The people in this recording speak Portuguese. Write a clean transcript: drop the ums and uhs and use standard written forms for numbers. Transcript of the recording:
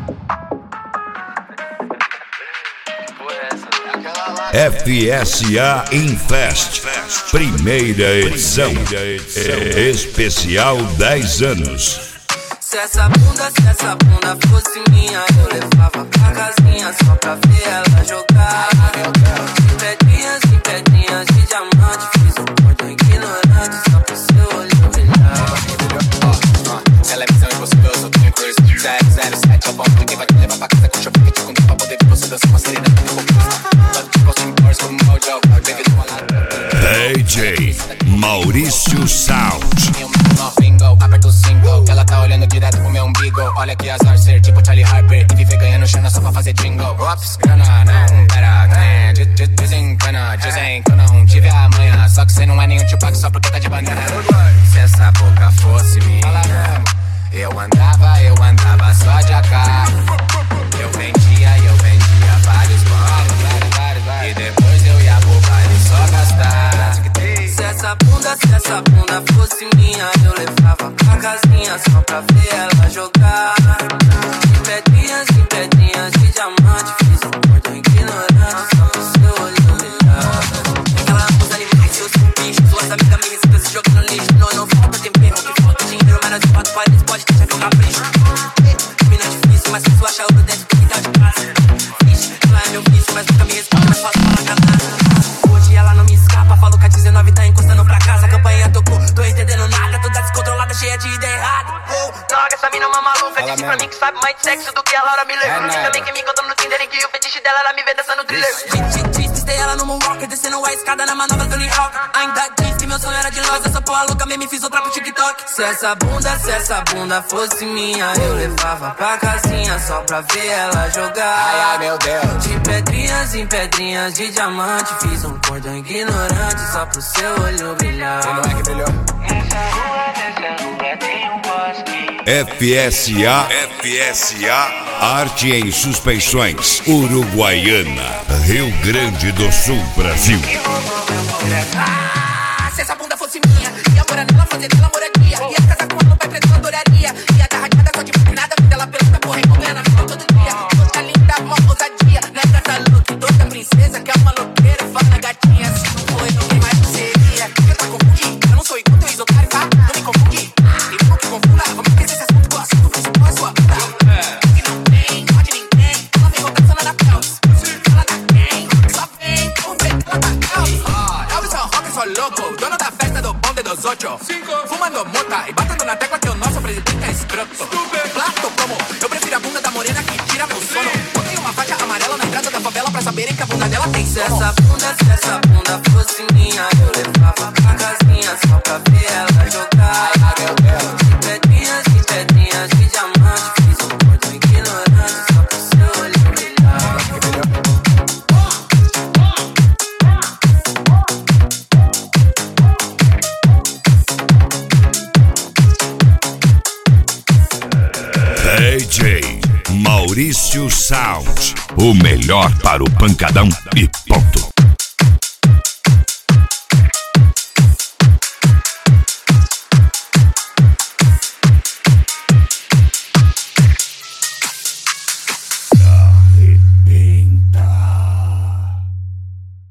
FSA Infest, primeira edição, especial 10 anos. Se essa bunda fosse minha, eu levava pra casinha só pra ver ela jogar. Em pedrinhas de diamante, fiz um ponto ignorante só pro seu olho brilhar. Televisão impossível, eu só tenho cruz 007, é o ponto que vai te levar pra casa com chope que te conta pra poder ver você dançar com a serena do DJ Maurício Sound. Aperta o single, que ela tá olhando direto pro meu umbigo. Olha que azar ser tipo Charlie Harper e viver ganhando chana só pra fazer jingle. Ops, grana, não, pera, ganha. Desencana, dizem que eu não tive a manha. Só que cê não é nenhum Tupac só porque tá de banana. Se essa boca fosse minha, eu andava só de AK. Eu vendia vários bares. E depois eu ia pro baile só gastar. Se essa bunda fosse minha, eu levava pra casinha só pra ver ela jogar. Em pedrinhas de diamante, fiz um ponto ignorante só pro seu olho brilhar. Aquela musa animais, seus bichos, suas amigas me recitam se jogando no lixo. Não falta tempero, que falta dinheiro, mas nas quatro paredes pode deixar que eu capricho. Mina é difícil, mas se tu acha ouro dentro do quintal de casa. Ixi, ela é meu vício, mas nunca me responde, mas faço falar canada. Hoje ela não me escapa, falou que a 19 tá encostando pra casa. A campanha tocou, tô entendendo nada, toda descontrolada, cheia de ideia errada. Droga, essa mina é uma maluca, disse pra mim que sabe mais de sexo do que a Laura me levou. E também que me encontrou no Tinder, em que o fetiche dela era me ver dançando thriller. Tristei ela no moonwalker, descendo a escada na manobra Tony Hawk. Ainda disse que meu sonho era de loja, essa porra louca mesmo me fiz outra pro TikTok. Se essa bunda fosse minha, eu levava pra casinha só pra ver ela jogar. Ai, meu Deus. De pedrinhas em pedrinhas de diamante, fiz um cordão ignorante só pro seu olho brilhar. Não é que brilhou? FSA Arte em Suspensões, Uruguaiana, Rio Grande do Sul, Brasil. Se essa bunda fosse minha, ia morar nela, fazer dela moradia. Ia casar com ela, pai preto, eu adoraria. Ia dar radiada só de nada, vida ela pergunta, porra, envolvendo na vida todo dia. Toda linda, mó ousadia, nessa essa look, toda princesa, que é uma louqueira, fala gatinha. Se não foi, não tem mais o que seria. Eu tá confundi, eu não sou igual teu ex-otário, tá? Não me confundi. E não que confunda, vamos esquecer esse assunto, gosto do Facebook, a sua bunda. Que não tem, pode ninguém, ela vem voltando na Pels. Ela tá quem? Só vem, vamos ver, ela tá Pels. Elvis é um rock, sou louco, dono da festa do bonde dos ocho. Fumando mota e batendo na tecla que o nosso presidente é escroto. Plato como, eu prefiro a bunda da morena que tira meu sono. Botei uma faixa amarela na entrada da favela pra saberem que a bunda dela tem sono. Se essa bunda fosse minha, eu levava pra casinha só pra ver ela jogar. Em pedrinhas de diamante, fiz um ponto ignorante só pro seu olho brilhar. DJ Maurício Sound, o melhor para o pancadão e ponto.